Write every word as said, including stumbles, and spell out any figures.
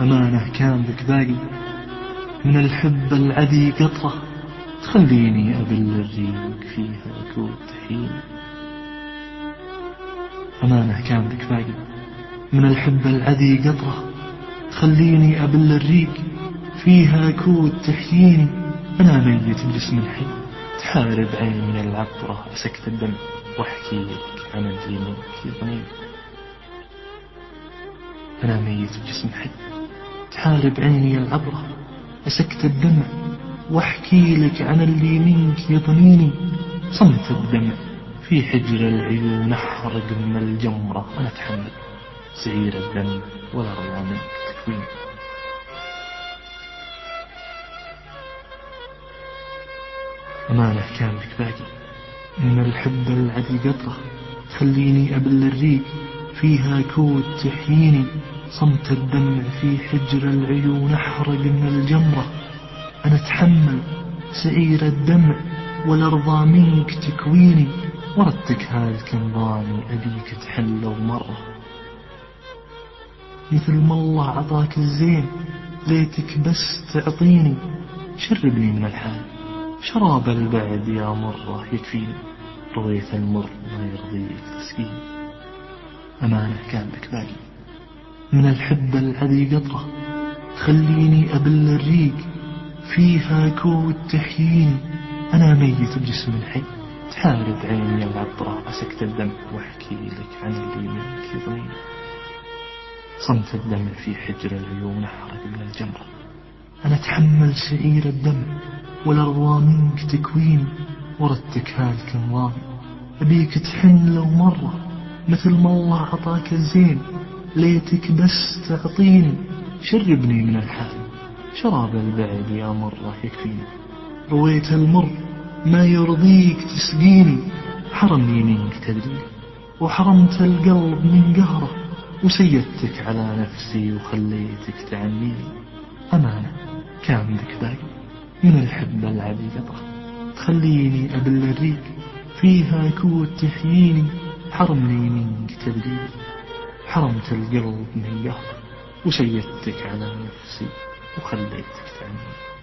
أمانة كان بك باقي من الحب العذي قطرة، تخليني أبل الريق فيها كود تحين. أمانة كان بك باقي من الحب العذي قطرة، تخليني أبل الريق فيها كود تحييني. أنا ميت بجسم الحي، تحارب عيني العبرة، أسكت الدم واحكي لك عن اللي منك يضنيني. أنا ميت بجسم حي، تحارب عيني العبرة، أسكت الدمع واحكي لك عن اللي منك يضنيني. صمت الدمع في حجر العيون أحرق من الجمرة، أنا أتحمل سعير الدم ولا روى منك تكوين. أمانة كان لك باقي من الحب العذي قطرة، تخليني أبل الريق فيها كود تحييني. صمت الدمع في حجر العيون أحرق من الجمرة، أنا أتحمل سعير الدمع والأرضى منك تكويني. وردتك هالكنظاني أبيك تحل لو مرة، مثل ما الله عطاك الزين ليتك بس تعطيني. شربني من الحال شراب البعد يا مرة يكفيني، رويت المر ما يرضيك تسقيني. أمانة كان بك باقي من الحب العذي قطرة، تخليني أبل الريق فيها كود تحييني. أنا ميت بجسم الحي، تحارب عيني العبرة، أسكت الدم واحكي لك عن اللي منك يضنيني. صمت الدمع في حجر العيون أحرق من الجمرة، أنا أتحمل سعير الدمع والأرضى منك تكويني. وردتك هالكنظاني أبيك تحن لو مرة، مثل ما الله عطاك الزين ليتك بس تعطيني. شربني من الحال شراب البعد يا مرة يكفيني، رويت المر ما يرضيك تسقيني. حرمني منك تدري وحرمت القلب من قهره، وسيدتك على نفسي وخليتك تعنيني. أمانة كان بك باقي من الحب العذي قطرة، تخليني أبل الريق فيها كود تحييني. حرمني منك تدري حرمت القلب من قهره، وسيدتك على نفسي وخليتك تعنيني.